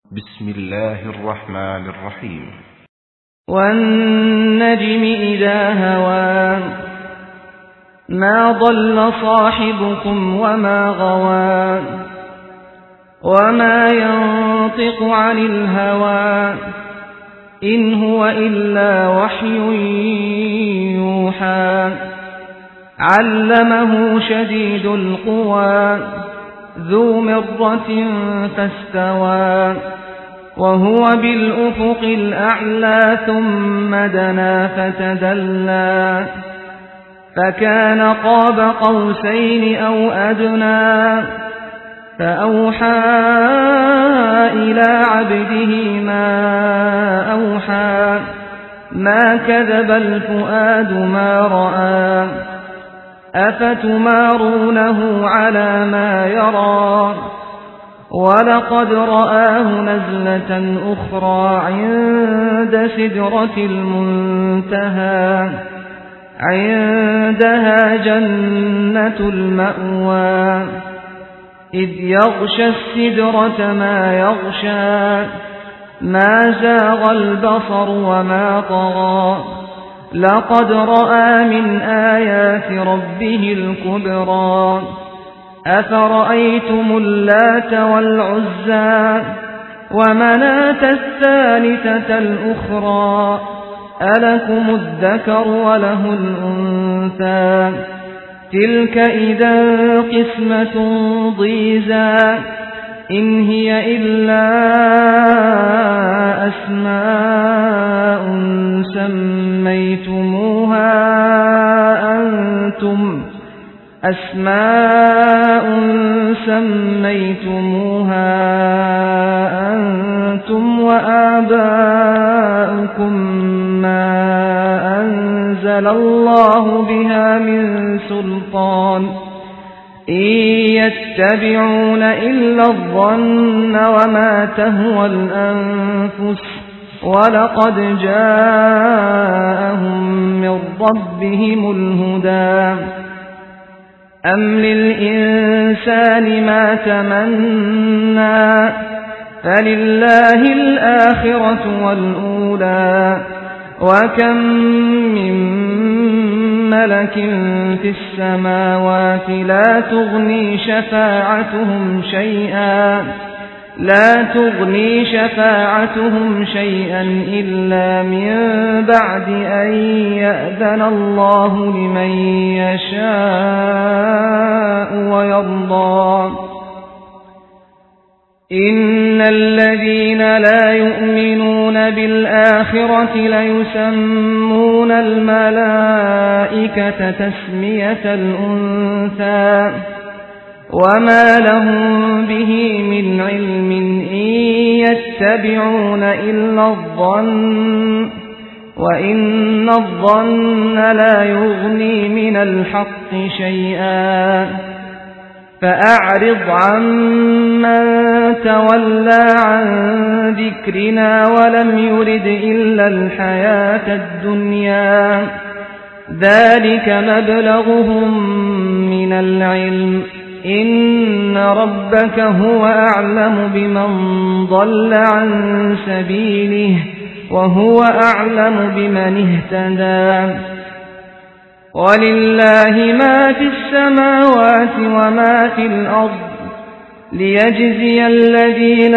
بسم الله الرحمن الرحيم. والنجم إذا هوى ما ضل صاحبكم وما غوى وما ينطق عن الهوى إن هو إلا وحي يوحى علمه شديد القوى ذو مرة فاستوى وهو بالأفق الأعلى ثم دنا فتدلى فكان قاب قوسين أو أدنى فأوحى إلى عبده ما أوحى ما كذب الفؤاد ما رأى أفتمارونه على ما يرى ولقد رآه نزلة أخرى عند سدرة المنتهى عندها جنة المأوى إذ يغشى السدرة ما يغشى ما زاغ البصر وما طغى لقد رأى من آيات ربه الكبرى أفرأيتم اللات والعزى ومناة الثالثة الأخرى ألكم الذكر وله الأنثى تلك إذا قسمة ضيزى إن هي إلا أسماء سميتموها أنتم وآباؤكم ما أنزل الله بها من سلطان إن يتبعون إلا الظن وما تهوى الأنفس ولقد جاءهم من ربهم الهدى أم للإنسان ما تمنى فلله الآخرة والأولى وكم من ملك في السماوات لا تغني شفاعتهم شيئا إلا من بعد أن يأذن الله لمن يشاء ويرضى إن الذين لا يؤمنون بالآخرة ليسمون الملائكة تسمية الأنثى وما لهم به من علم إن يتبعون إلا الظن وإن الظن لا يغني من الحق شيئا فأعرض عمن تولى عن ذكرنا ولم يرد إلا الحياة الدنيا ذلك مبلغهم من العلم إن ربك هو أعلم بمن ضل عن سبيله وهو أعلم بمن اهتدى ولله ما في السماوات وما في الأرض ليجزي الذين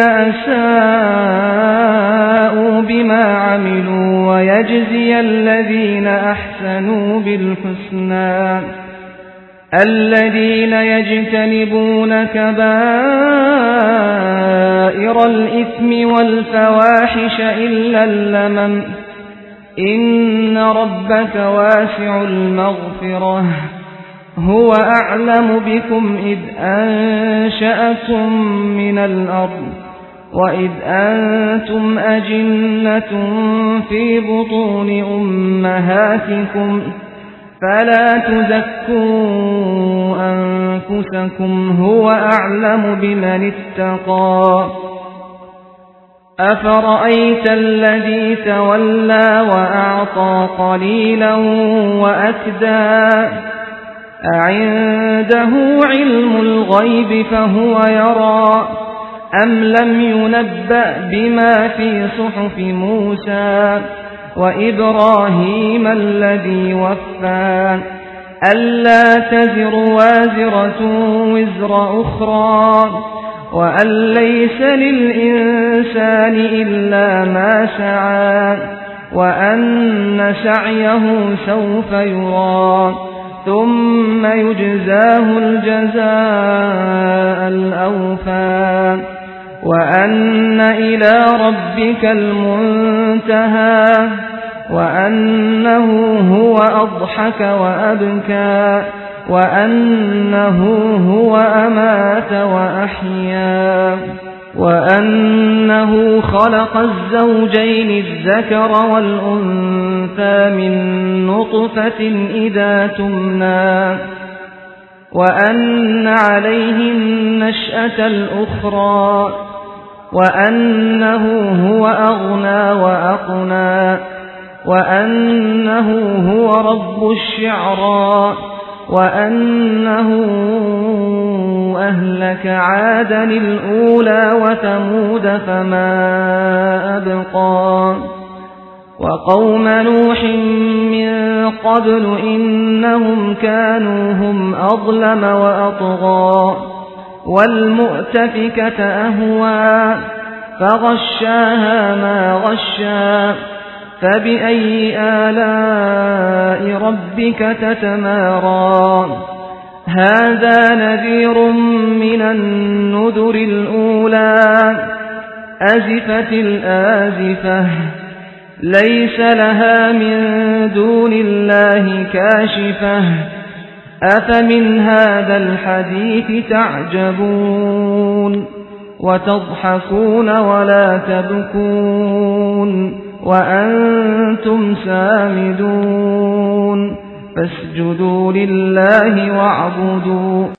أساءوا بما عملوا ويجزي الذين أحسنوا بالحسنى الذين يجتنبون كبائر الإثم والفواحش إلا اللمم إن ربك واسع المغفرة هو أعلم بكم إذ أنشأكم من الأرض وإذ أنتم أجنة في بطون أمهاتكم فلا تزكوا أنفسكم هو أعلم بمن اتقى أفرأيت الذي تولى وأعطى قليلا وأكدى أعنده علم الغيب فهو يرى أم لم ينبأ بما في صحف موسى وإبراهيم الذي وفى ألا تزر وازرة وزر أخرى وأن ليس للإنسان إلا ما سعى وأن سعيه سوف يرى ثم يجزاه الجزاء الأوفى وأن إلى ربك المنتهى وأنه هو أضحك وأبكى وأنه هو أمات وأحيا وأنه خلق الزوجين الذكر والأنثى من نطفة إذا تمنى وأن عليه النشأة الأخرى وأنه هو أغنى وأقنى وأنه هو رب الشعرى وأنه أهلك عادا الأولى وثمود فما أبقى وقوم نوح من قبل إنهم كانوا هم أظلم وأطغى والمؤتفكة أهوى فغشاها ما غشا فبأي آلاء ربك تتمارى هذا نذير من النذر الأولى أزفت الآزفة ليس لها من دون الله كاشفة أفمن هذا الحديث تعجبون وتضحكون ولا تبكون وأنتم سامدون فاسجدوا لله واعبدوا